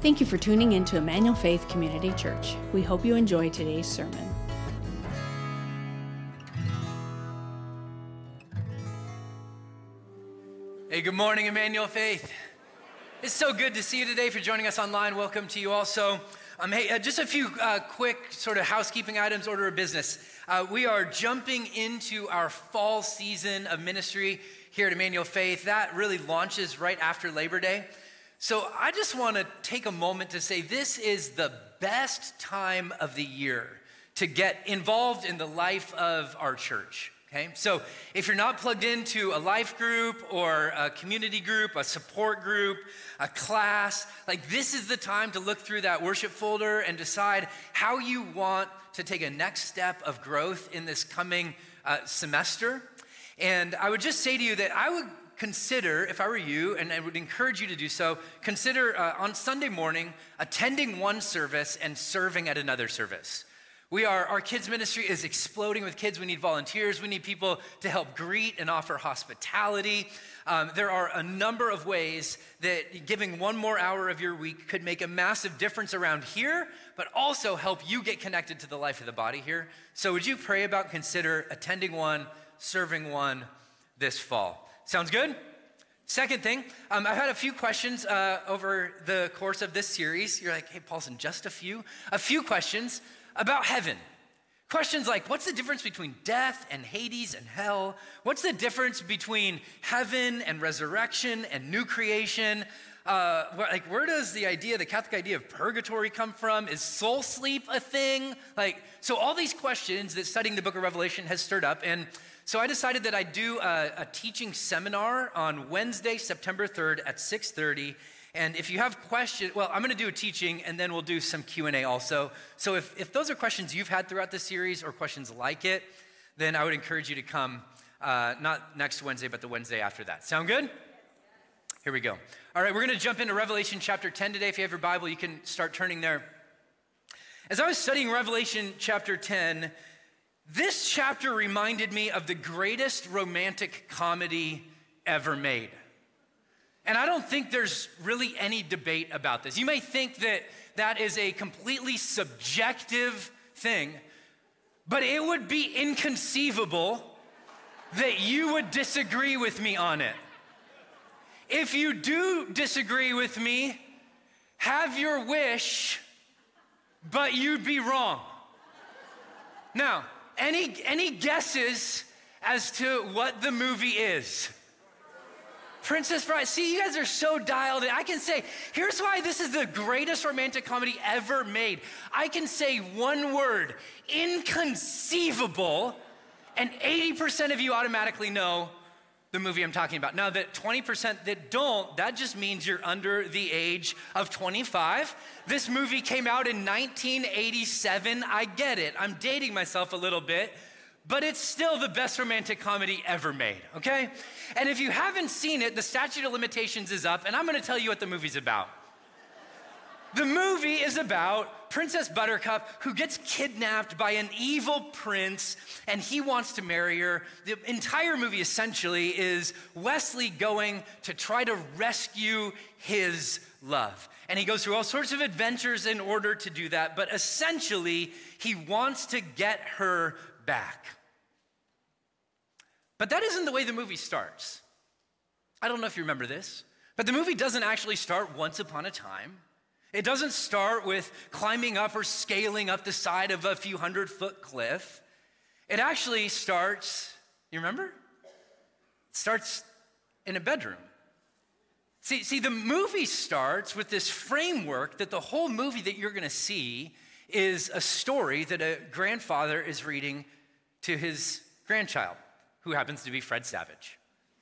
Thank you for tuning in to Emmanuel Faith Community Church. We hope you enjoy today's sermon. Hey, good morning, Emmanuel Faith. It's so good to see you today. For joining us online, welcome to you also. Just a few quick sort of housekeeping items, order of business. We are jumping into our fall season of ministry here at Emmanuel Faith. That really launches right after Labor Day. So I just want to take a moment to say this is the best time of the year to get involved in the life of our church. Okay, so if you're not plugged into a life group or a community group, a support group, a class, like this is the time to look through that worship folder and decide how you want to take a next step of growth in this coming semester. And I would just say to you that I would consider, if I were you, and I would encourage you to do so, consider on Sunday morning attending one service and serving at another service. Our kids ministry is exploding with kids. We need volunteers. We need people to help greet and offer hospitality. There are a number of ways that giving one more hour of your week could make a massive difference around here, but also help you get connected to the life of the body here. So would you pray about, consider attending one, serving one this fall? Sounds good? Second thing, I've had a few questions over the course of this series. You're like, hey, Paulson, just a few questions about heaven. Questions like, what's the difference between death and Hades and hell? What's the difference between heaven and resurrection and new creation? Where does the Catholic idea of purgatory come from? Is soul sleep a thing? So all these questions that studying the book of Revelation has stirred up. And so I decided that I'd do a teaching seminar on Wednesday, September 3rd at 6:30. And if you have questions, I'm going to do a teaching and then we'll do some Q&A also. So if those are questions you've had throughout the series or questions like it, then I would encourage you to come, not next Wednesday, but the Wednesday after that. Sound good? Here we go. All right, we're going to jump into Revelation chapter 10 today. If you have your Bible, you can start turning there. As I was studying Revelation chapter 10, this chapter reminded me of the greatest romantic comedy ever made. And I don't think there's really any debate about this. You may think that that is a completely subjective thing, but it would be inconceivable that you would disagree with me on it. If you do disagree with me, have your wish, but you'd be wrong. Now, any guesses as to what the movie is? Princess Bride. See, you guys are so dialed in. I can say, here's why this is the greatest romantic comedy ever made. I can say one word, inconceivable, and 80% of you automatically know the movie I'm talking about. Now, that 20% that don't, that just means you're under the age of 25. This movie came out in 1987. I get it. I'm dating myself a little bit, but it's still the best romantic comedy ever made, okay? And if you haven't seen it, the statute of limitations is up, and I'm gonna tell you what the movie's about. The movie is about Princess Buttercup, who gets kidnapped by an evil prince, and he wants to marry her. The entire movie essentially is Wesley going to try to rescue his love. And he goes through all sorts of adventures in order to do that, but essentially, he wants to get her back. But that isn't the way the movie starts. I don't know if you remember this, but the movie doesn't actually start once upon a time. It doesn't start with climbing up or scaling up the side of a few 100-foot cliff. It actually starts, you remember? It starts in a bedroom. See, the movie starts with this framework that the whole movie that you're gonna see is a story that a grandfather is reading to his grandchild, who happens to be Fred Savage.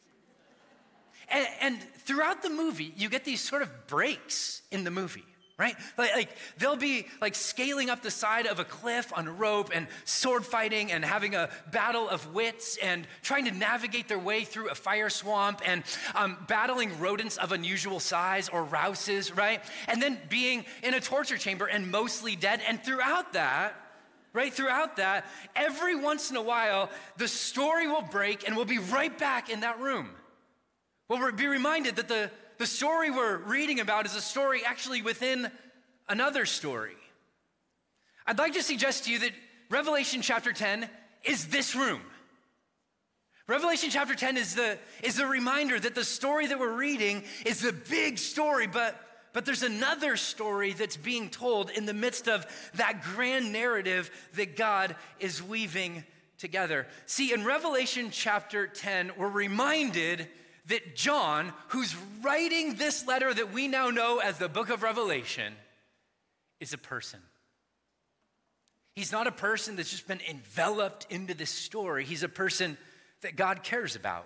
And throughout the movie, you get these sort of breaks in the movie, right? Like they'll be like scaling up the side of a cliff on a rope and sword fighting and having a battle of wits and trying to navigate their way through a fire swamp and battling rodents of unusual size or rouses, right? And then being in a torture chamber and mostly dead. And throughout that, every once in a while, the story will break and we'll be right back in that room. We'll be reminded that the story we're reading about is a story actually within another story. I'd like to suggest to you that Revelation chapter 10 is this room. Revelation chapter 10 is the reminder that the story that we're reading is the big story, but there's another story that's being told in the midst of that grand narrative that God is weaving together. See, in Revelation chapter 10, we're reminded that John, who's writing this letter that we now know as the book of Revelation, is a person. He's not a person that's just been enveloped into this story. He's a person that God cares about.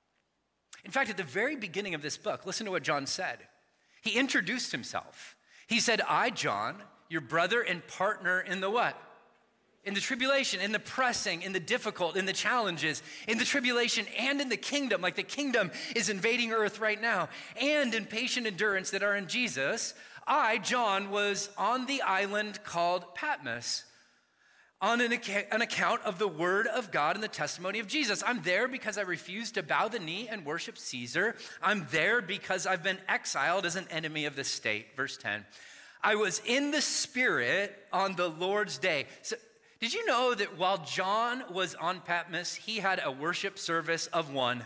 In fact, at the very beginning of this book, listen to what John said. He introduced himself. He said, I, John, your brother and partner in the what? In the tribulation, in the pressing, in the difficult, in the challenges, in the tribulation and in the kingdom, like the kingdom is invading earth right now, and in patient endurance that are in Jesus. I, John, was on the island called Patmos, on an account of the word of God and the testimony of Jesus. I'm there because I refuse to bow the knee and worship Caesar. I'm there because I've been exiled as an enemy of the state. Verse 10, I was in the Spirit on the Lord's day. So, did you know that while John was on Patmos, he had a worship service of one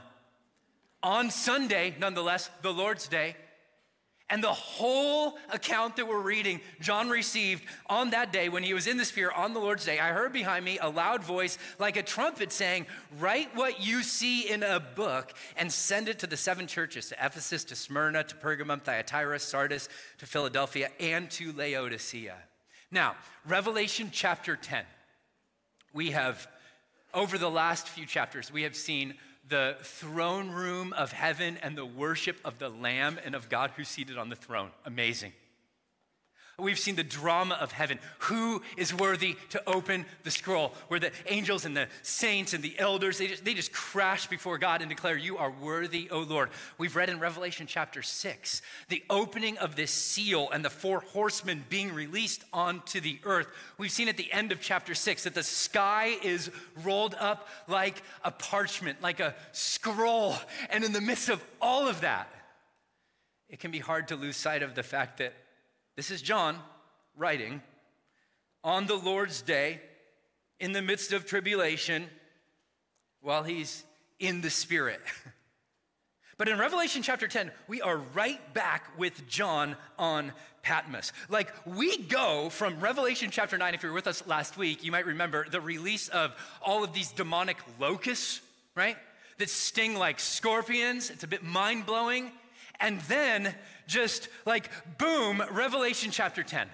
on Sunday, nonetheless, the Lord's day? And the whole account that we're reading, John received on that day when he was in the Spirit on the Lord's day. I heard behind me a loud voice like a trumpet saying, write what you see in a book and send it to the 7 churches, to Ephesus, to Smyrna, to Pergamum, Thyatira, Sardis, to Philadelphia, and to Laodicea. Now, Revelation chapter 10. We have, over the last few chapters, we have seen the throne room of heaven and the worship of the Lamb and of God who's seated on the throne. Amazing. We've seen the drama of heaven. Who is worthy to open the scroll? Where the angels and the saints and the elders, they just crash before God and declare, you are worthy, O Lord. We've read in Revelation chapter 6, the opening of this seal and the 4 horsemen being released onto the earth. We've seen at the end of chapter 6 that the sky is rolled up like a parchment, like a scroll. And in the midst of all of that, it can be hard to lose sight of the fact that this is John writing on the Lord's day in the midst of tribulation while he's in the Spirit. But in Revelation chapter 10, we are right back with John on Patmos. Like we go from Revelation chapter 9, if you were with us last week, you might remember the release of all of these demonic locusts, right? That sting like scorpions. It's a bit mind-blowing. And then just like boom, Revelation chapter 10.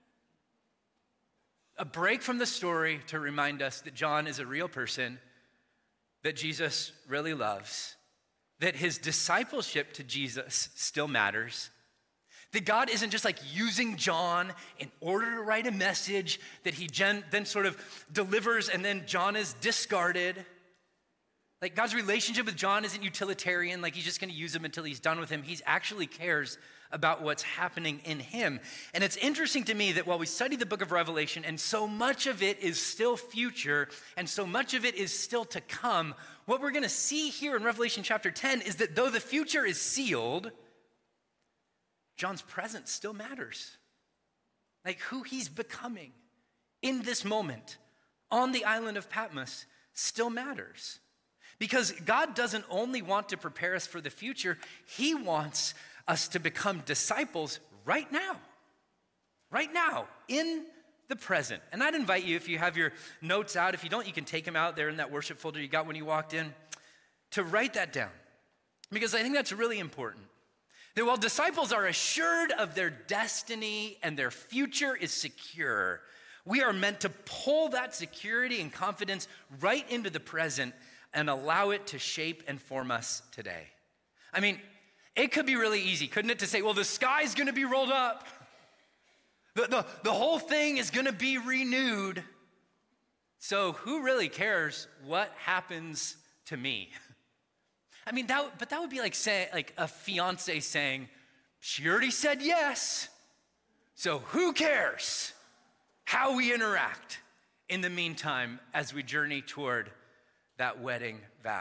A break from the story to remind us that John is a real person, that Jesus really loves, that his discipleship to Jesus still matters, that God isn't just like using John in order to write a message that he then sort of delivers and then John is discarded. Like God's relationship with John isn't utilitarian, like he's just gonna use him until he's done with him. He actually cares about what's happening in him. And it's interesting to me that while we study the book of Revelation, and so much of it is still future, and so much of it is still to come, what we're gonna see here in Revelation chapter 10 is that though the future is sealed, John's present still matters. Like who he's becoming in this moment on the island of Patmos still matters. Because God doesn't only want to prepare us for the future, he wants us to become disciples right now, in the present. And I'd invite you, if you have your notes out, if you don't, you can take them out there in that worship folder you got when you walked in, to write that down. Because I think that's really important. That while disciples are assured of their destiny and their future is secure, we are meant to pull that security and confidence right into the present and allow it to shape and form us today. I mean, it could be really easy, couldn't it, to say, well, the sky's gonna be rolled up. The whole thing is gonna be renewed. So who really cares what happens to me? I mean, that would be like a fiance saying, she already said yes, so who cares how we interact in the meantime as we journey toward that wedding vow.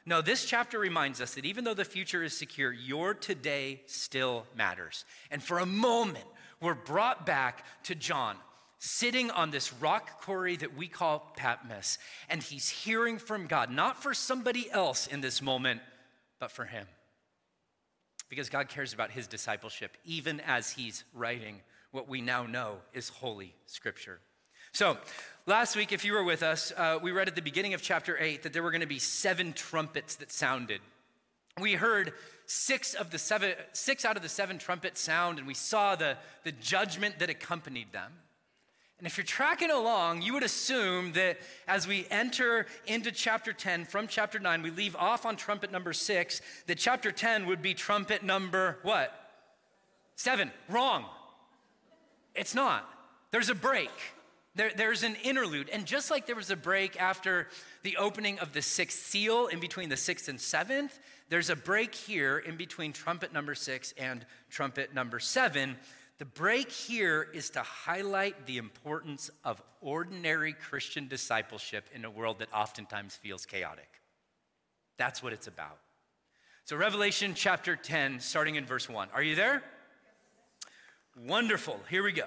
No, this chapter reminds us that even though the future is secure, your today still matters. And for a moment, we're brought back to John, sitting on this rock quarry that we call Patmos, and he's hearing from God, not for somebody else in this moment, but for him. Because God cares about his discipleship, even as he's writing what we now know is Holy Scripture. So, last week, if you were with us, we read at the beginning of chapter 8 that there were going to be 7 trumpets that sounded. We heard 6 out of the 7 trumpets sound, and we saw the judgment that accompanied them. And if you're tracking along, you would assume that as we enter into chapter 10 from chapter 9, we leave off on trumpet number 6, that chapter 10 would be trumpet number what? 7. Wrong. It's not. There's a break. There's an interlude. And just like there was a break after the opening of the 6th seal in between the 6th and 7th, there's a break here in between trumpet number 6 and trumpet number 7. The break here is to highlight the importance of ordinary Christian discipleship in a world that oftentimes feels chaotic. That's what it's about. So Revelation chapter 10, starting in verse 1. Are you there? Wonderful. Here we go.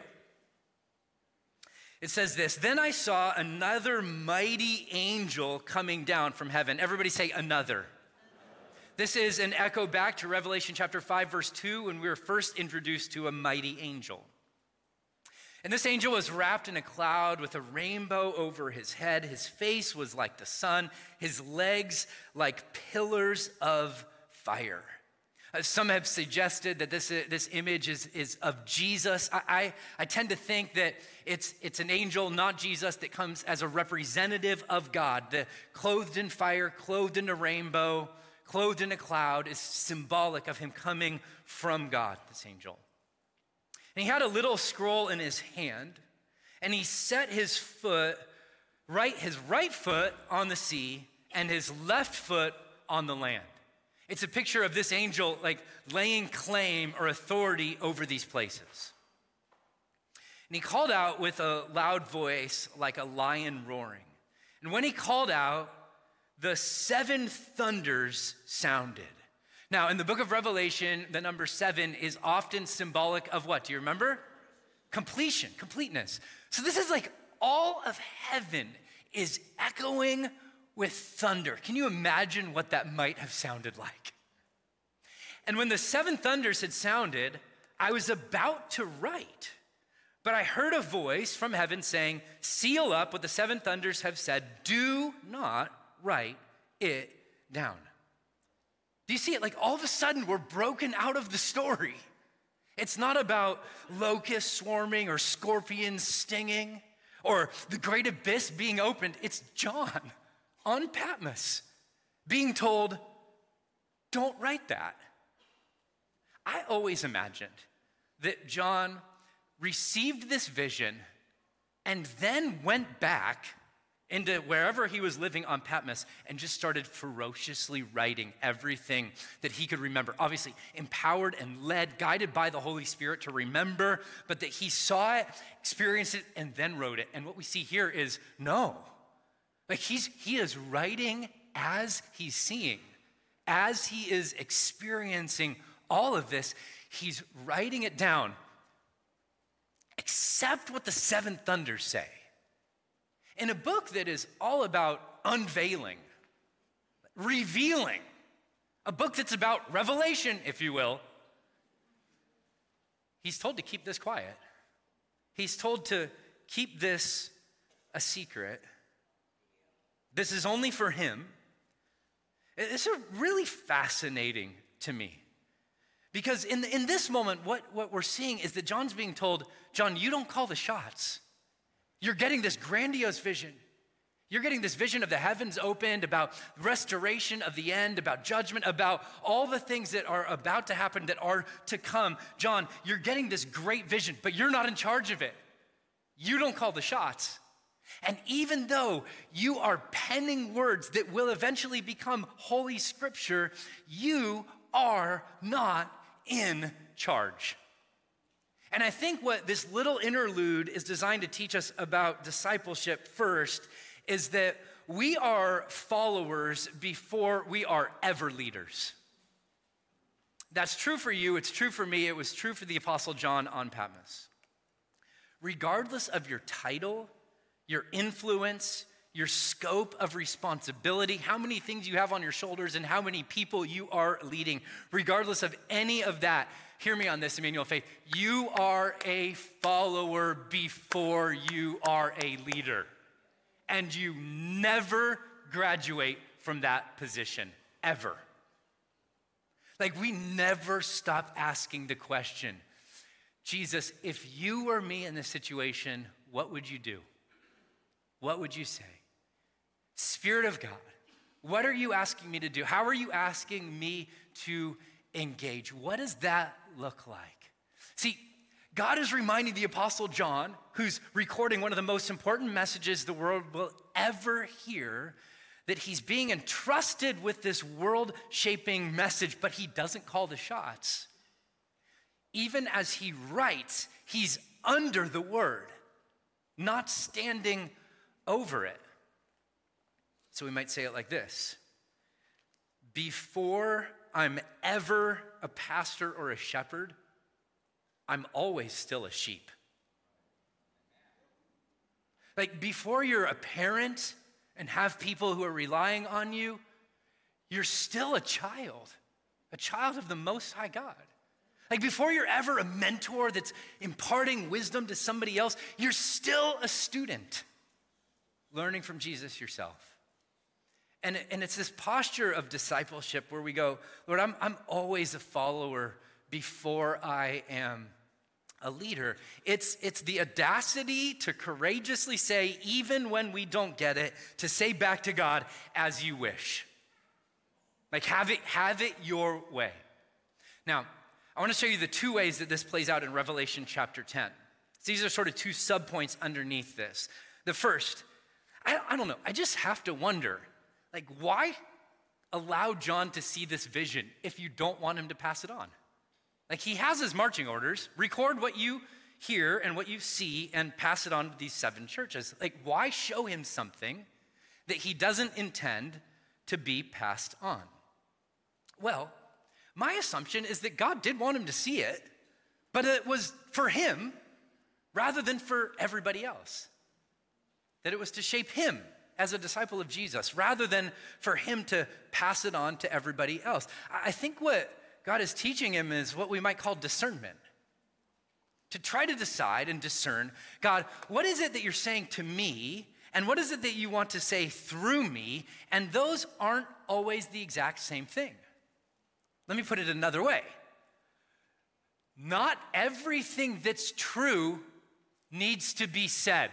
It says this, "Then I saw another mighty angel coming down from heaven." Everybody say another. This is an echo back to Revelation chapter 5, verse 2, when we were first introduced to a mighty angel. And this angel was wrapped in a cloud with a rainbow over his head. His face was like the sun, his legs like pillars of fire. Some have suggested that this image is of Jesus. I tend to think that it's an angel, not Jesus, that comes as a representative of God. The clothed in fire, clothed in a rainbow, clothed in a cloud is symbolic of him coming from God, this angel. And he had a little scroll in his hand, and he set his right foot on the sea and his left foot on the land. It's a picture of this angel like laying claim or authority over these places. And he called out with a loud voice like a lion roaring. And when he called out, the 7 thunders sounded. Now, in the book of Revelation, the number 7 is often symbolic of what? Do you remember? Completion, completeness. So this is like all of heaven is echoing with thunder. Can you imagine what that might have sounded like? And when the 7 thunders had sounded, I was about to write, but I heard a voice from heaven saying, "Seal up what the 7 thunders have said. Do not write it down." Do you see it? Like all of a sudden we're broken out of the story. It's not about locusts swarming or scorpions stinging or the great abyss being opened. It's John on Patmos being told, don't write that. I always imagined that John received this vision and then went back into wherever he was living on Patmos and just started ferociously writing everything that he could remember. Obviously, empowered and led, guided by the Holy Spirit to remember, but that he saw it, experienced it, and then wrote it. And what we see here is no. Like he is writing as he's seeing, as he is experiencing all of this, he's writing it down, except what the 7 thunders say. In a book that is all about unveiling, revealing, a book that's about revelation, if you will, he's told to keep this quiet. He's told to keep this a secret. This is only for him. It's really fascinating to me. Because in this moment, what we're seeing is that John's being told, John, you don't call the shots. You're getting this grandiose vision. You're getting this vision of the heavens opened, about restoration of the end, about judgment, about all the things that are about to happen, that are to come. John, you're getting this great vision, but you're not in charge of it. You don't call the shots. And even though you are penning words that will eventually become Holy Scripture, you are not in charge. And I think what this little interlude is designed to teach us about discipleship first is that we are followers before we are ever leaders. That's true for you, it's true for me, it was true for the Apostle John on Patmos. Regardless of your title, your influence, your scope of responsibility, how many things you have on your shoulders, and how many people you are leading, regardless of any of that, hear me on this, Emmanuel Faith, you are a follower before you are a leader. And you never graduate from that position, ever. Like, we never stop asking the question, Jesus, if you were me in this situation, what would you do? What would you say? Spirit of God, what are you asking me to do? How are you asking me to engage? What does that look like? See, God is reminding the Apostle John, who's recording one of the most important messages the world will ever hear, that he's being entrusted with this world-shaping message, but he doesn't call the shots. Even as he writes, he's under the word, not standing over it. So we might say it like this: before I'm ever a pastor or a shepherd, I'm always still a sheep. Like, before you're a parent and have people who are relying on you, you're still a child of the Most High God. Like, before you're ever a mentor that's imparting wisdom to somebody else, you're still a student learning from Jesus yourself. And it's this posture of discipleship where we go, Lord, I'm always a follower before I am a leader. It's the audacity to courageously say, even when we don't get it, to say back to God, as you wish. Like, have it your way. Now, I want to show you the two ways that this plays out in Revelation chapter 10. These are sort of two subpoints underneath this. The first, I don't know, I just have to wonder, like, why allow John to see this vision if you don't want him to pass it on? Like, he has his marching orders, record what you hear and what you see and pass it on to these 7 churches. Like, why show him something that he doesn't intend to be passed on? Well, my assumption is that God did want him to see it, but it was for him rather than for everybody else. That it was to shape him as a disciple of Jesus rather than for him to pass it on to everybody else. I think what God is teaching him is what we might call discernment. To try to decide and discern, God, what is it that you're saying to me, and what is it that you want to say through me? And those aren't always the exact same thing. Let me put it another way. Not everything that's true needs to be said.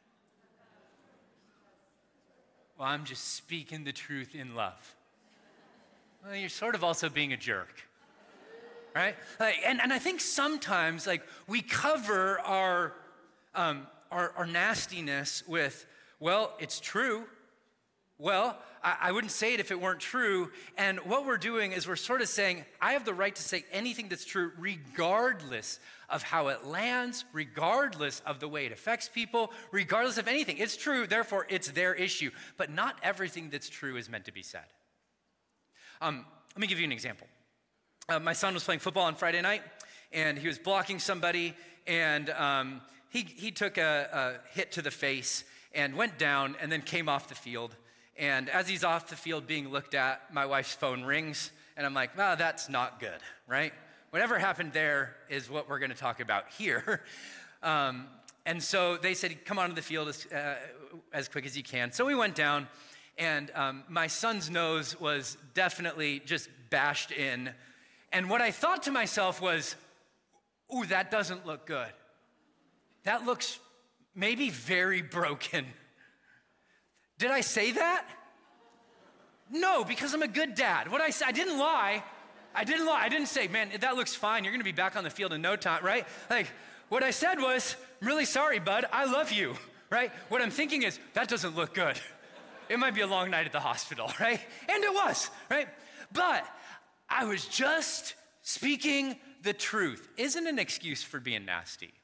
Well, I'm just speaking the truth in love. Well, you're sort of also being a jerk, right? Like, and I think sometimes, like, we cover our nastiness with, well, it's true. Well, I wouldn't say it if it weren't true. And what we're doing is we're sort of saying, I have the right to say anything that's true regardless of how it lands, regardless of the way it affects people, regardless of anything. It's true, therefore it's their issue. But not everything that's true is meant to be said. Let me give you an example. My son was playing football on Friday night, and he was blocking somebody, and he took a hit to the face and went down and then came off the field. And as he's off the field being looked at, my wife's phone rings, and I'm like, well, that's not good, right? Whatever happened there is what we're going to talk about here. And so they said, come onto the field as quick as you can. So we went down, and my son's nose was definitely just bashed in. And what I thought to myself was, ooh, that doesn't look good. That looks maybe very broken. Did I say that? No, because I'm a good dad. What I said, I didn't lie. I didn't say, man, that looks fine. You're going to be back on the field in no time, right? Like, what I said was, I'm really sorry, bud. I love you, right? What I'm thinking is, that doesn't look good. It might be a long night at the hospital, right? And it was, right? But I was just speaking the truth. Isn't an excuse for being nasty.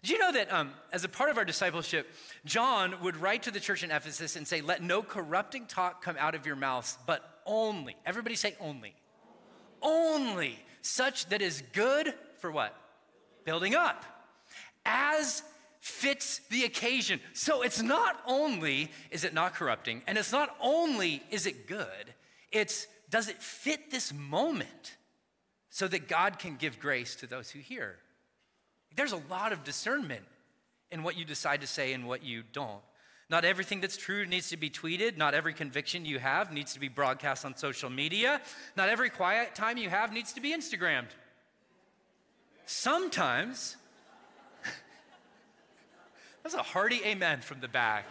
Did you know that as a part of our discipleship, John would write to the church in Ephesus and say, let no corrupting talk come out of your mouths, but only, everybody say only. Only such that is good for what? Building up. As fits the occasion. So it's not only is it not corrupting, and it's not only is it good, it's does it fit this moment so that God can give grace to those who hear? There's a lot of discernment in what you decide to say and what you don't. Not everything that's true needs to be tweeted. Not every conviction you have needs to be broadcast on social media. Not every quiet time you have needs to be Instagrammed. Sometimes, that's a hearty amen from the back.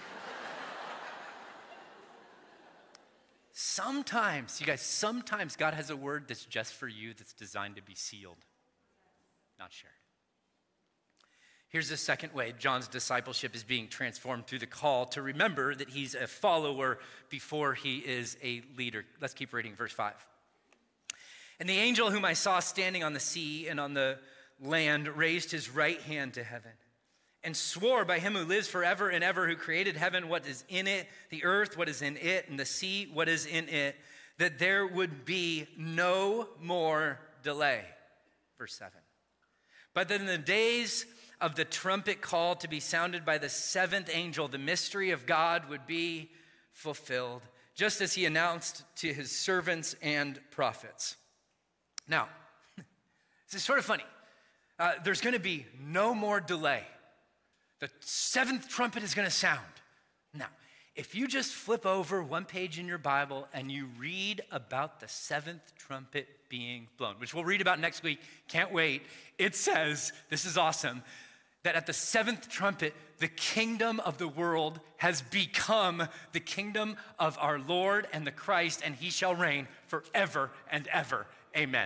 Sometimes, you guys, sometimes God has a word that's just for you that's designed to be sealed, not shared. Here's the second way John's discipleship is being transformed through the call to remember that he's a follower before he is a leader. Let's keep reading verse 5. And the angel whom I saw standing on the sea and on the land raised his right hand to heaven and swore by him who lives forever and ever, who created heaven, what is in it, the earth, what is in it, and the sea, what is in it, that there would be no more delay. Verse 7. But that in the days of the trumpet call to be sounded by the seventh angel, the mystery of God would be fulfilled, just as he announced to his servants and prophets. Now, this is sort of funny. There's going to be no more delay. The seventh trumpet is going to sound. Now, if you just flip over one page in your Bible and you read about the seventh trumpet being blown, which we'll read about next week, can't wait. It says, this is awesome, that at the seventh trumpet, the kingdom of the world has become the kingdom of our Lord and the Christ, and he shall reign forever and ever. Amen.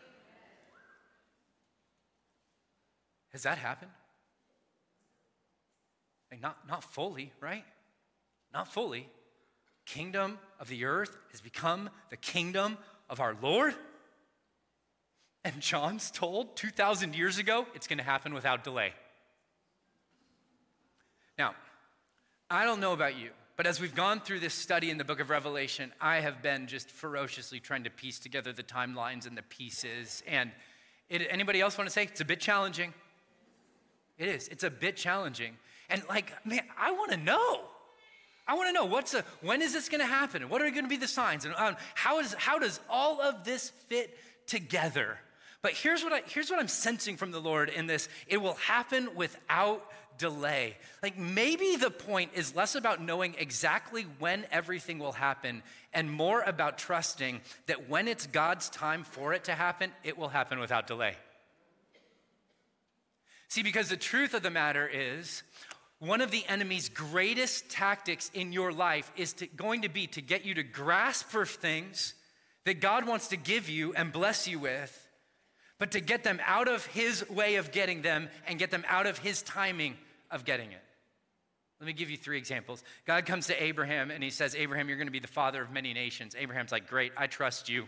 Has that happened? Like not fully, right? Not fully. Kingdom of the earth has become the kingdom of our Lord. And John's told 2,000 years ago, it's going to happen without delay. Now, I don't know about you, but as we've gone through this study in the book of Revelation, I have been just ferociously trying to piece together the timelines and the pieces. And anybody else want to say it's a bit challenging? It is. It's a bit challenging. And man, I want to know. I want to know when is this going to happen? And what are going to be the signs? And how does all of this fit together? But here's what I'm sensing from the Lord in this. It will happen without delay. Maybe the point is less about knowing exactly when everything will happen and more about trusting that when it's God's time for it to happen, it will happen without delay. See, because the truth of the matter is, one of the enemy's greatest tactics in your life is going to be to get you to grasp for things that God wants to give you and bless you with, but to get them out of his way of getting them and get them out of his timing of getting it. Let me give you 3 examples. God comes to Abraham and he says, Abraham, you're going to be the father of many nations. Abraham's like, great, I trust you.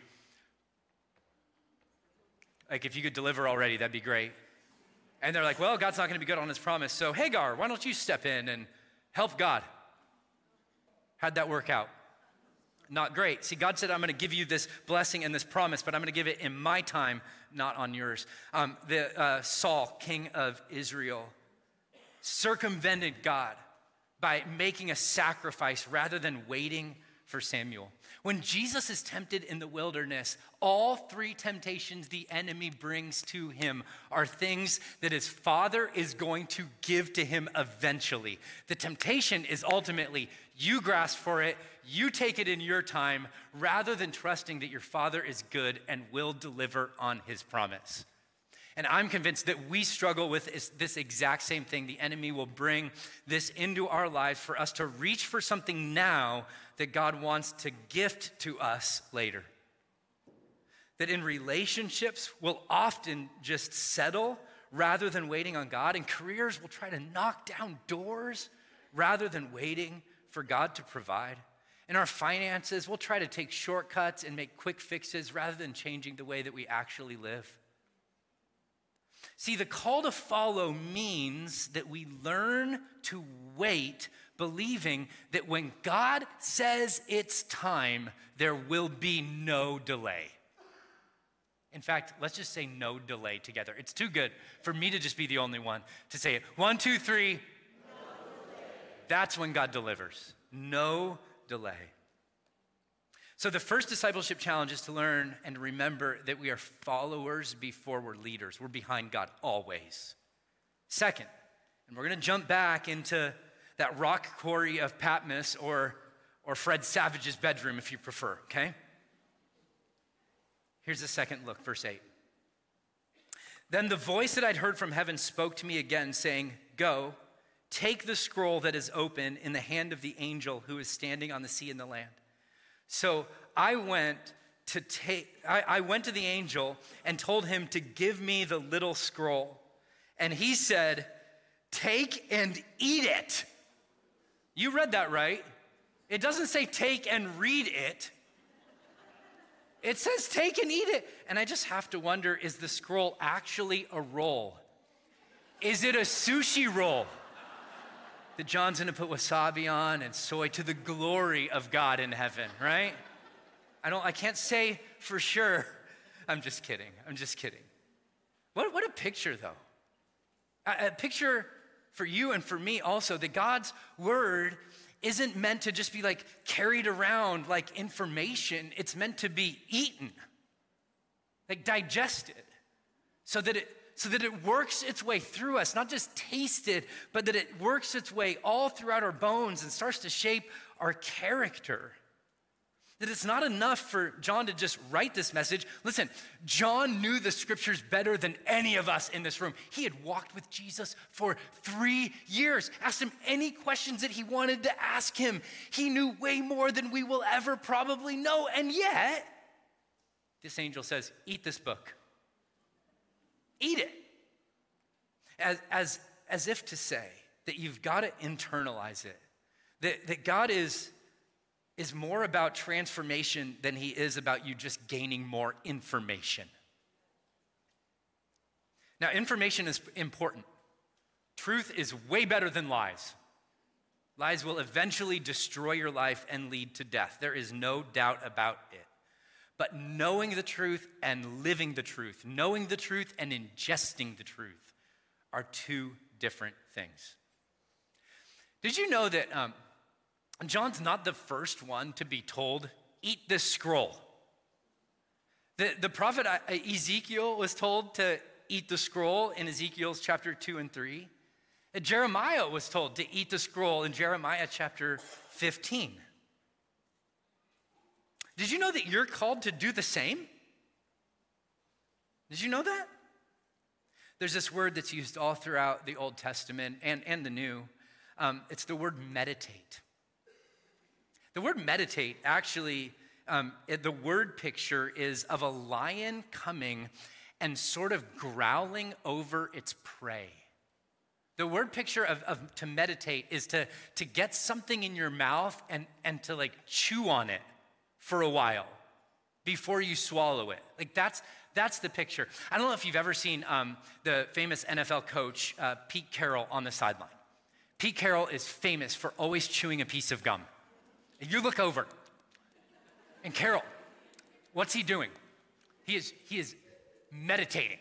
If you could deliver already, that'd be great. And they're like, well, God's not going to be good on his promise. So Hagar, why don't you step in and help God? How'd that work out? Not great. See, God said, I'm going to give you this blessing and this promise, but I'm going to give it in my time, not on yours. Saul, king of Israel, circumvented God by making a sacrifice rather than waiting for Samuel. When Jesus is tempted in the wilderness, all 3 temptations the enemy brings to him are things that his father is going to give to him eventually. The temptation is ultimately you grasp for it, you take it in your time, rather than trusting that your father is good and will deliver on his promise. And I'm convinced that we struggle with this exact same thing. The enemy will bring this into our lives for us to reach for something now that God wants to gift to us later. That in relationships, we'll often just settle rather than waiting on God. In careers, we'll try to knock down doors rather than waiting for God to provide. In our finances, we'll try to take shortcuts and make quick fixes rather than changing the way that we actually live. See, the call to follow means that we learn to wait, believing that when God says it's time, there will be no delay. In fact, let's just say no delay together. It's too good for me to just be the only one to say it. 1, 2, 3. No delay. That's when God delivers. No delay. So the first discipleship challenge is to learn and remember that we are followers before we're leaders. We're behind God always. Second, and we're going to jump back into that rock quarry of Patmos or Fred Savage's bedroom if you prefer, okay? Here's the second look, verse 8. Then the voice that I'd heard from heaven spoke to me again, saying, "Go, take the scroll that is open in the hand of the angel who is standing on the sea and the land." So I went to the angel and told him to give me the little scroll. And he said, "Take and eat it." You read that right. It doesn't say take and read it. It says take and eat it. And I just have to wonder, is the scroll actually a roll? Is it a sushi roll that John's gonna put wasabi on and soy to the glory of God in heaven, right? I can't say for sure. I'm just kidding. What a picture though. A picture for you and for me also that God's word isn't meant to just be like carried around like information. It's meant to be eaten, like digested, so that it works its way through us, not just tasted, but that it works its way all throughout our bones and starts to shape our character. That it's not enough for John to just write this message. Listen, John knew the scriptures better than any of us in this room. He had walked with Jesus for 3 years, asked him any questions that he wanted to ask him. He knew way more than we will ever probably know. And yet, this angel says, eat this book. Eat it. As if to say that you've got to internalize it. That God is more about transformation than he is about you just gaining more information. Now, information is important. Truth is way better than lies. Lies will eventually destroy your life and lead to death. There is no doubt about it. But knowing the truth and living the truth, knowing the truth and ingesting the truth are two different things. Did you know that John's not the first one to be told, eat this scroll? The prophet Ezekiel was told to eat the scroll in Ezekiel's chapter 2 and 3. Jeremiah was told to eat the scroll in Jeremiah chapter 15. Did you know that you're called to do the same? Did you know that? There's this word that's used all throughout the Old Testament and the New. It's the word meditate. The word meditate actually, the word picture is of a lion coming and sort of growling over its prey. The word picture of to meditate is to get something in your mouth and to like chew on it for a while before you swallow it. Like that's the picture. I don't know if you've ever seen the famous NFL coach, Pete Carroll, on the sideline. Pete Carroll is famous for always chewing a piece of gum. And you look over, and Carroll, what's he doing? He is meditating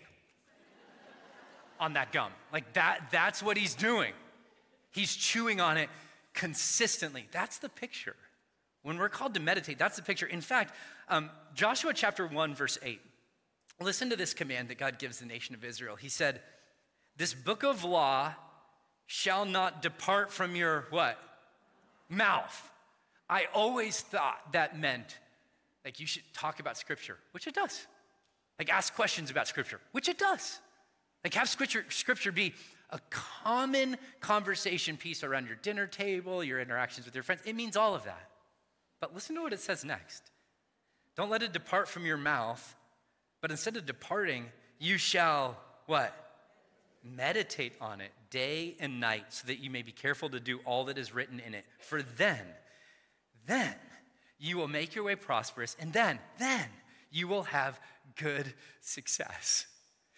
on that gum. Like that's what he's doing. He's chewing on it consistently. That's the picture. When we're called to meditate, that's the picture. In fact, Joshua chapter 1, verse 8. Listen to this command that God gives the nation of Israel. He said, this book of law shall not depart from your what? Mouth. I always thought that meant like you should talk about scripture, which it does. Like ask questions about scripture, which it does. Like have scripture be a common conversation piece around your dinner table, your interactions with your friends. It means all of that. But listen to what it says next. Don't let it depart from your mouth, but instead of departing, you shall what? Meditate on it day and night so that you may be careful to do all that is written in it. For then you will make your way prosperous, and then you will have good success.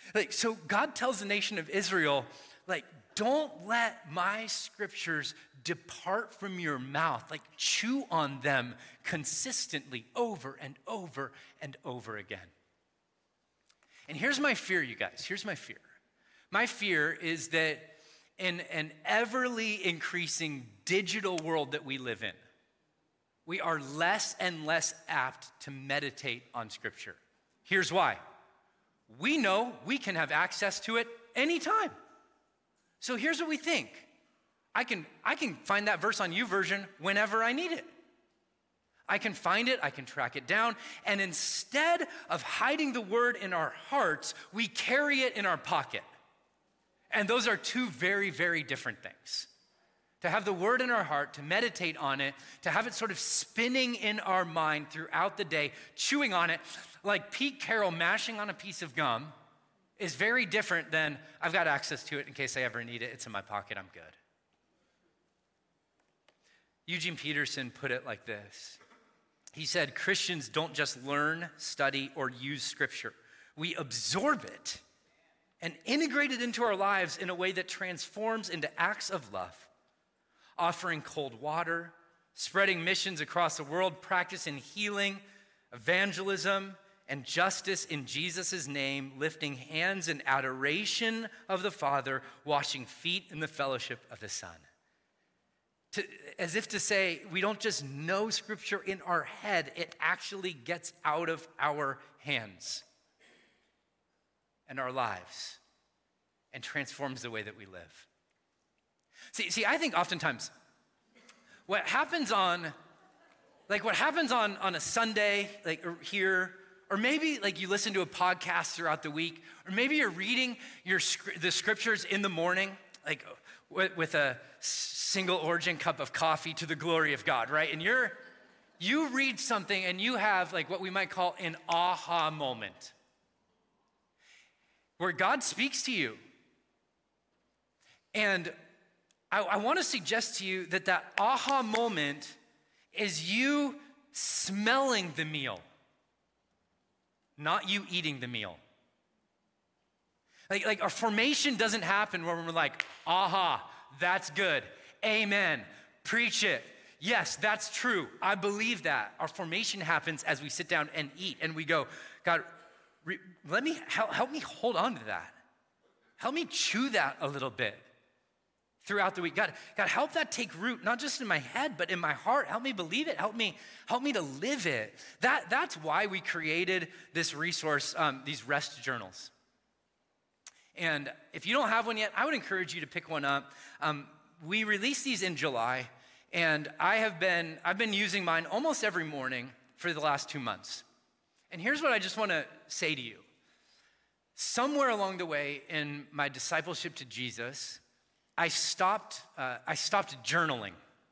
Like, so God tells the nation of Israel, like, don't let my scriptures depart from your mouth. Like, chew on them consistently over and over and over again. And here's my fear, you guys. Here's my fear. My fear is that in an everly increasing digital world that we live in, we are less and less apt to meditate on Scripture. Here's why. We know we can have access to it anytime. So here's what we think. I can find that verse on YouVersion whenever I need it. I can find it, I can track it down, and instead of hiding the word in our hearts, we carry it in our pocket. And those are two very, very different things. To have the word in our heart, to meditate on it, to have it sort of spinning in our mind throughout the day, chewing on it, like Pete Carroll mashing on a piece of gum, is very different than I've got access to it in case I ever need it. It's in my pocket, I'm good. Eugene Peterson put it like this. He said, Christians don't just learn, study, or use Scripture. We absorb it and integrate it into our lives in a way that transforms into acts of love. Offering cold water, spreading missions across the world, practicing healing, evangelism, and justice in Jesus' name, lifting hands in adoration of the Father, washing feet in the fellowship of the Son. As if to say, we don't just know Scripture in our head, it actually gets out of our hands and our lives and transforms the way that we live. See, I think oftentimes what happens on a Sunday, like here, or maybe like you listen to a podcast throughout the week, or maybe you're reading the scriptures in the morning, like with a single origin cup of coffee to the glory of God, right? And you read something and you have like what we might call an aha moment, where God speaks to you. And I want to suggest to you that aha moment is you smelling the meal, not you eating the meal. Like our formation doesn't happen when we're like, aha, that's good. Amen. Preach it. Yes, that's true. I believe that. Our formation happens as we sit down and eat and we go, God, help me hold on to that. Help me chew that a little bit throughout the week. God, help that take root, not just in my head, but in my heart. Help me believe it. Help me to live it. That's why we created this resource, these rest journals. And if you don't have one yet, I would encourage you to pick one up. We released these in July, and I've been using mine almost every morning for the last 2 months. And here's what I just want to say to you. Somewhere along the way in my discipleship to Jesus, I stopped journaling.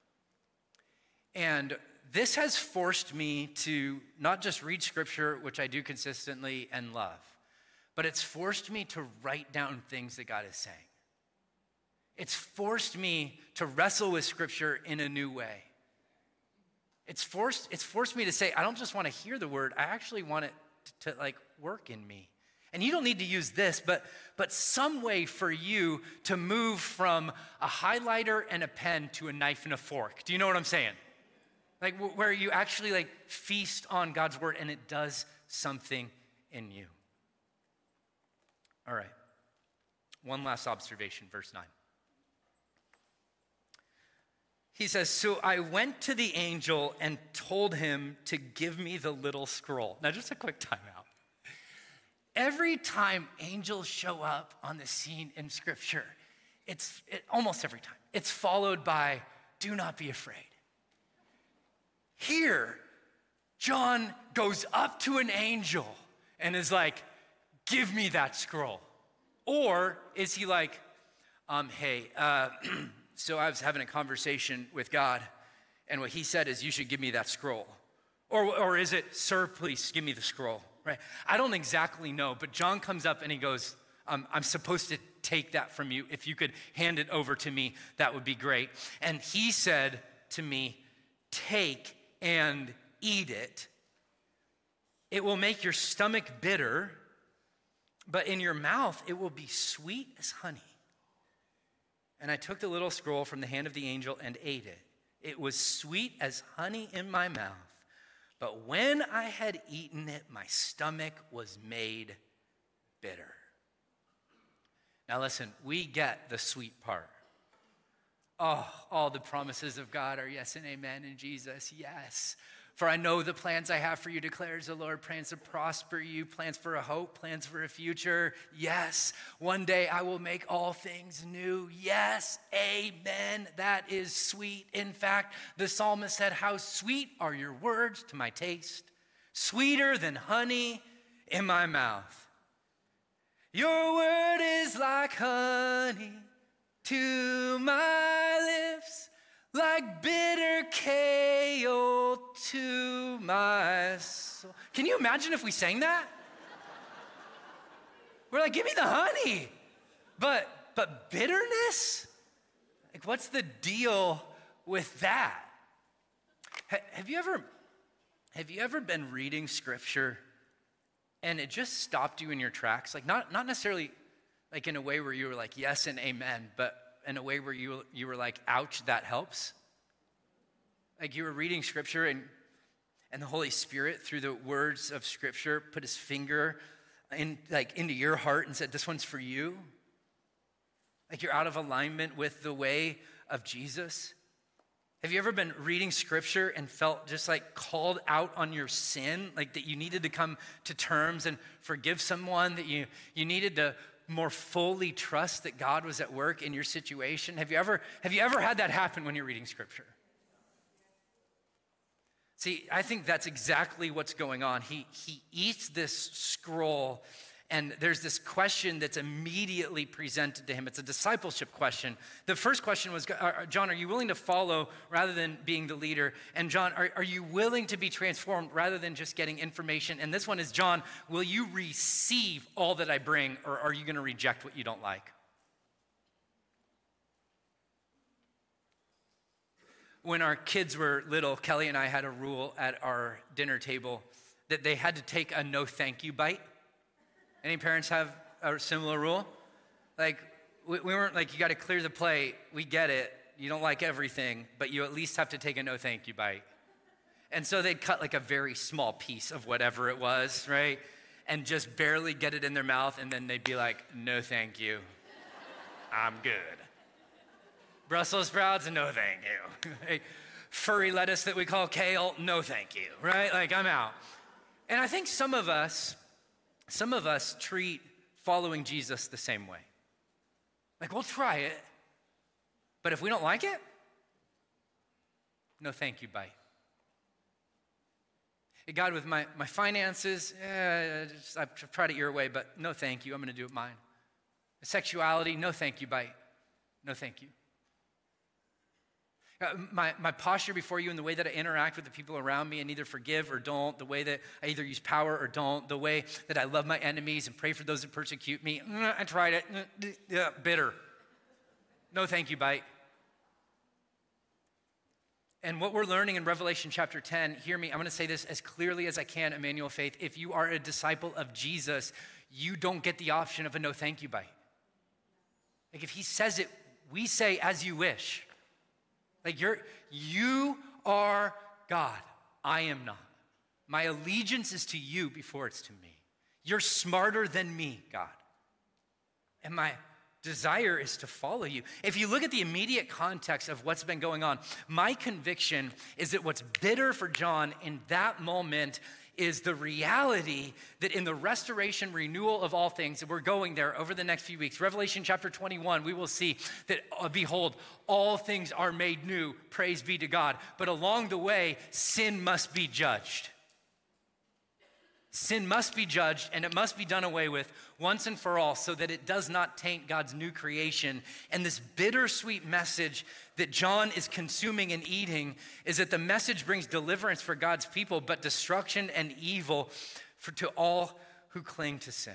And this has forced me to not just read Scripture, which I do consistently and love, but it's forced me to write down things that God is saying. It's forced me to wrestle with Scripture in a new way. It's forced me to say, I don't just want to hear the word, I actually want it to like work in me. And you don't need to use this, but some way for you to move from a highlighter and a pen to a knife and a fork. Do you know what I'm saying? Like where you actually like feast on God's word and it does something in you. All right. One last observation, verse 9. He says, so I went to the angel and told him to give me the little scroll. Now, just a quick timeout. Every time angels show up on the scene in Scripture, almost every time, it's followed by, do not be afraid. Here, John goes up to an angel and is like, give me that scroll. Or is he like, hey, so I was having a conversation with God, and what he said is, you should give me that scroll. Or is it, sir, please give me the scroll, right? I don't exactly know, but John comes up and he goes, I'm supposed to take that from you. If you could hand it over to me, that would be great. And he said to me, take and eat it. It will make your stomach bitter, but in your mouth it will be sweet as honey. And I took the little scroll from the hand of the angel and ate it. It was sweet as honey in my mouth. But when I had eaten it, my stomach was made bitter. Now listen, we get the sweet part. Oh, all the promises of God are yes and amen in Jesus, yes. For I know the plans I have for you, declares the Lord, plans to prosper you, plans for a hope, plans for a future. Yes, one day I will make all things new. Yes, amen. That is sweet. In fact, the psalmist said, how sweet are your words to my taste, sweeter than honey in my mouth. Your word is like honey to my lips, like bitter kale to my soul. Can you imagine if we sang that? We're like, give me the honey. But bitterness? Like, what's the deal with that? Have you ever been reading scripture and it just stopped you in your tracks? Like, not necessarily like in a way where you were like, yes and amen, but in a way where you were like, ouch, that helps. Like you were reading scripture and the Holy Spirit, through the words of scripture, put his finger into your heart and said, this one's for you. Like you're out of alignment with the way of Jesus. Have you ever been reading scripture and felt just like called out on your sin, like that you needed to come to terms and forgive someone, that you needed to more fully trust that God was at work in your situation? Have you ever had that happen when you're reading scripture? See, I think that's exactly what's going on. He eats this scroll, and there's this question that's immediately presented to him. It's a discipleship question. The first question was, John, are you willing to follow rather than being the leader? And John, are you willing to be transformed rather than just getting information? And this one is, John, will you receive all that I bring, or are you going to reject what you don't like? When our kids were little, Kelly and I had a rule at our dinner table that they had to take a no thank you bite. Any parents have a similar rule? Like, we weren't like, you got to clear the plate. We get it. You don't like everything, but you at least have to take a no thank you bite. And so they'd cut like a very small piece of whatever it was, right? And just barely get it in their mouth, and then they'd be like, no thank you. I'm good. Brussels sprouts, no thank you. Hey, furry lettuce that we call kale, no thank you, right? Like, I'm out. And I think some of us treat following Jesus the same way. Like, we'll try it, but if we don't like it, no thank you, bye. Hey, God, with my finances, I've tried it your way, but no thank you, I'm gonna do it mine. Sexuality, no thank you, bye. No thank you. My posture before you and the way that I interact with the people around me and either forgive or don't, the way that I either use power or don't, the way that I love my enemies and pray for those that persecute me, I tried it, bitter. No thank you, bye. And what we're learning in Revelation chapter 10, hear me, I'm gonna say this as clearly as I can, Emmanuel Faith. If you are a disciple of Jesus, you don't get the option of a no thank you, bye. Like if he says it, we say as you wish. Like you are God, I am not. My allegiance is to you before it's to me. You're smarter than me, God. And my desire is to follow you. If you look at the immediate context of what's been going on, my conviction is that what's bitter for John in that moment is the reality that in the restoration, renewal of all things, and we're going there over the next few weeks, Revelation chapter 21, we will see that, behold, all things are made new, praise be to God. But along the way, sin must be judged. Sin must be judged, and it must be done away with once and for all so that it does not taint God's new creation. And this bittersweet message that John is consuming and eating is that the message brings deliverance for God's people, but destruction and evil to all who cling to sin.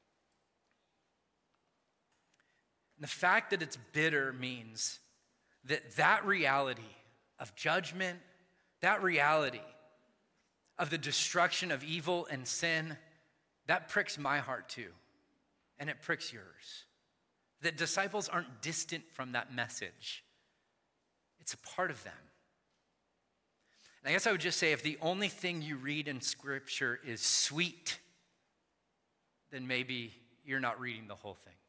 And the fact that it's bitter means that reality of judgment, that reality of the destruction of evil and sin, that pricks my heart too. and it pricks yours. That disciples aren't distant from that message. It's a part of them. And I guess I would just say if the only thing you read in Scripture is sweet, then maybe you're not reading the whole thing.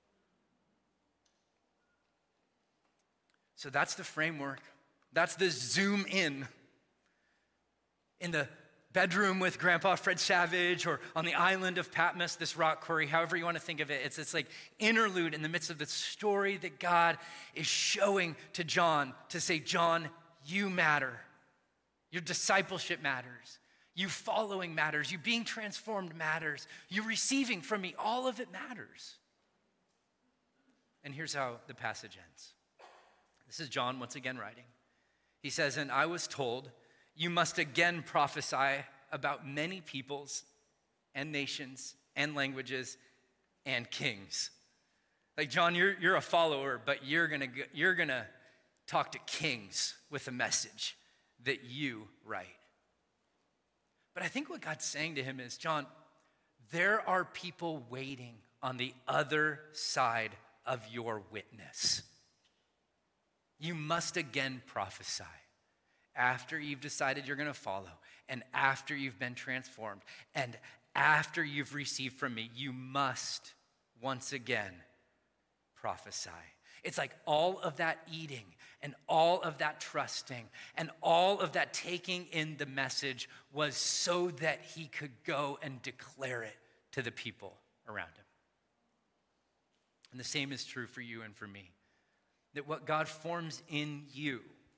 So that's the framework. That's the zoom in the bedroom with Grandpa Fred Savage, or on the island of Patmos, this rock quarry, however you want to think of it. It's this like interlude in the midst of the story that God is showing to John to say, John, you matter. Your discipleship matters. You following matters. You being transformed matters. You receiving from me, all of it matters. And here's how the passage ends. This is John once again writing. He says, and I was told, you must again prophesy about many peoples and nations and languages and kings. Like, John, you're a follower, but you're gonna talk to kings with a message that you write. But I think what God's saying to him is, John, there are people waiting on the other side of your witness. You must again prophesy. After you've decided you're going to follow, and after you've been transformed, and after you've received from me, you must once again prophesy. It's like all of that eating and all of that trusting and all of that taking in the message was so that he could go and declare it to the people around him. And the same is true for you and for me. That what God forms in you,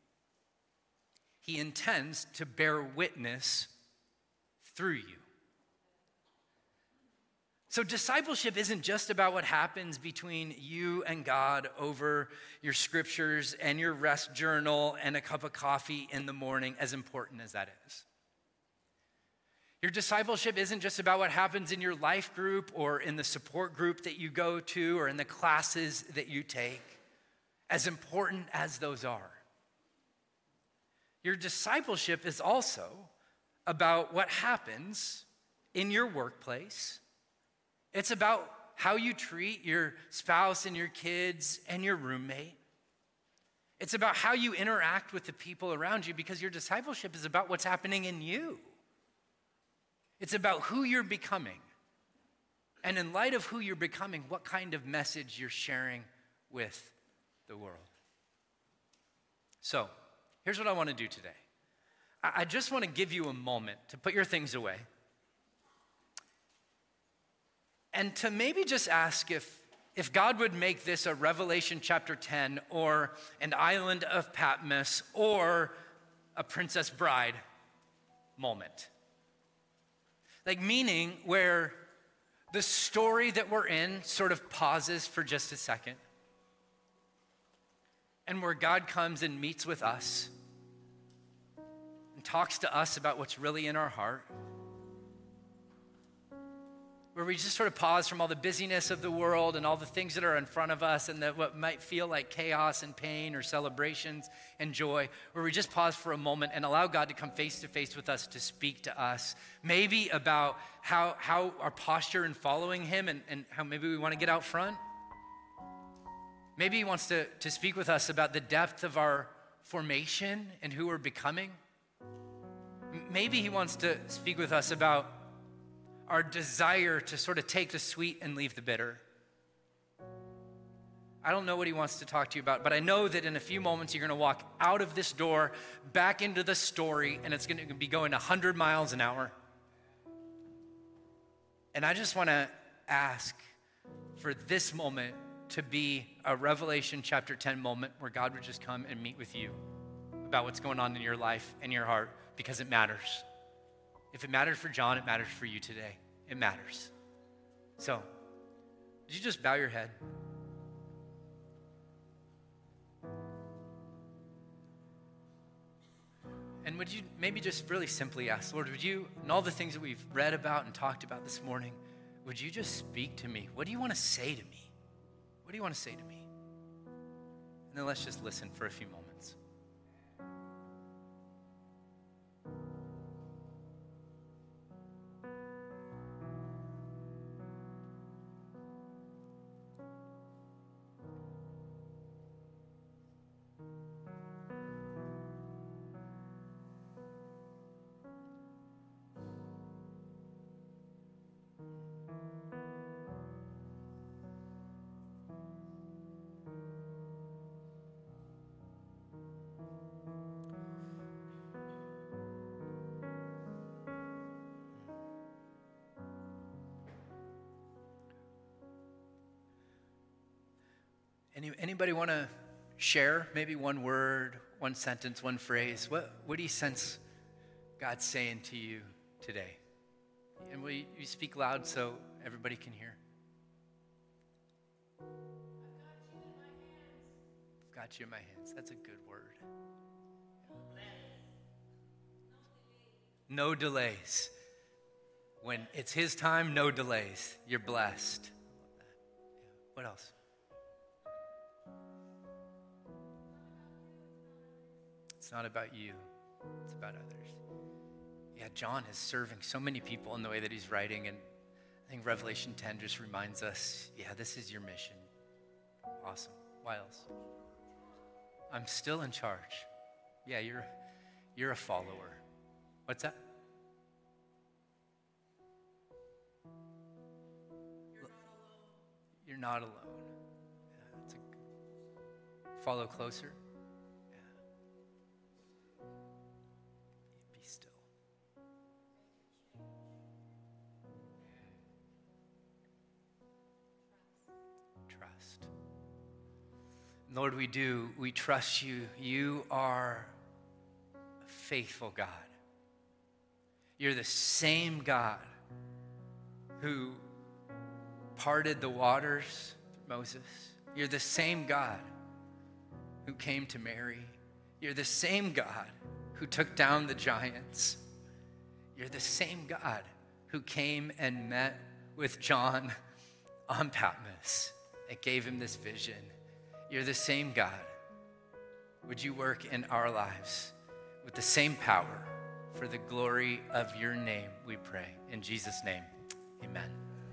he intends to bear witness through you. So discipleship isn't just about what happens between you and God over your scriptures and your rest journal and a cup of coffee in the morning, as important as that is. Your discipleship isn't just about what happens in your life group or in the support group that you go to or in the classes that you take, as important as those are. Your discipleship is also about what happens in your workplace. It's about how you treat your spouse and your kids and your roommate. It's about how you interact with the people around you, because your discipleship is about what's happening in you. It's about who you're becoming. And in light of who you're becoming, what kind of message you're sharing with the world. So, here's what I want to do today. I just want to give you a moment to put your things away and to maybe just ask if God would make this a Revelation chapter 10 or an island of Patmos or a Princess Bride moment. Like, meaning where the story that we're in sort of pauses for just a second, and where God comes and meets with us and talks to us about what's really in our heart. Where we just sort of pause from all the busyness of the world and all the things that are in front of us and what might feel like chaos and pain or celebrations and joy. Where we just pause for a moment and allow God to come face to face with us to speak to us. Maybe about how our posture in following him and how maybe we want to get out front. Maybe he wants to speak with us about the depth of our formation and who we're becoming. Maybe he wants to speak with us about our desire to sort of take the sweet and leave the bitter. I don't know what he wants to talk to you about, but I know that in a few moments you're going to walk out of this door, back into the story, and it's going to be going 100 miles an hour. And I just want to ask for this moment to be a Revelation chapter 10 moment where God would just come and meet with you about what's going on in your life and your heart, because it matters. If it mattered for John, it matters for you today. It matters. So, would you just bow your head? And would you maybe just really simply ask, Lord, would you, and all the things that we've read about and talked about this morning, would you just speak to me? What do you want to say to me? What do you want to say to me? And then let's just listen for a few moments. Anybody want to share maybe one word, one sentence, one phrase? What do you sense God's saying to you today? And will you speak loud so everybody can hear? I've got you in my hands. That's a good word. No delays. When it's his time, no delays. You're blessed. What else? It's not about you. It's about others. Yeah, John is serving so many people in the way that he's writing, and I think Revelation 10 just reminds us, yeah, this is your mission. Awesome. What else? I'm still in charge. Yeah, you're a follower. What's that? You're not alone. Yeah, that's follow closer. Yeah. Be still. Trust. Lord, we trust you. You are a faithful God. You're the same God who parted the waters through Moses. You're the same God who came to Mary. You're the same God who took down the giants. You're the same God who came and met with John on Patmos and gave him this vision. You're the same God. Would you work in our lives with the same power for the glory of your name, we pray. In Jesus' name, amen.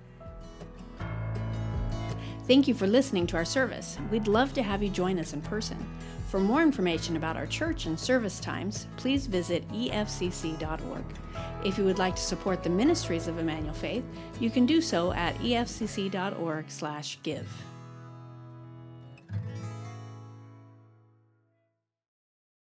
Thank you for listening to our service. We'd love to have you join us in person. For more information about our church and service times, please visit efcc.org. If you would like to support the ministries of Emmanuel Faith, you can do so at efcc.org/give.